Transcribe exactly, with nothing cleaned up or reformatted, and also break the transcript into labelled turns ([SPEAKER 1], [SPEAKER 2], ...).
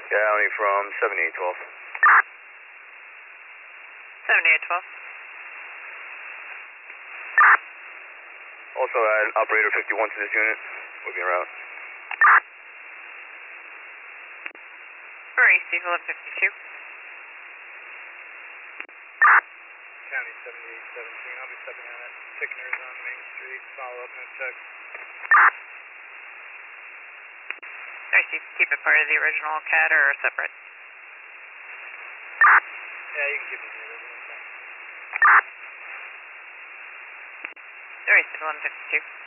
[SPEAKER 1] County from seventy-eight twelve.
[SPEAKER 2] seventy-eight twelve.
[SPEAKER 1] Also add operator fifty-one to this unit. Moving around.
[SPEAKER 2] For East Eagle at fifty-two.
[SPEAKER 3] County seventy-eight seventeen. I'll be stepping out at Tickner's on Main Street. Follow up, no check.
[SPEAKER 2] Alright, so you keep it part of the original C A D or separate?
[SPEAKER 3] Yeah, you can keep it in the original.
[SPEAKER 2] Alright, eleven fifty-two.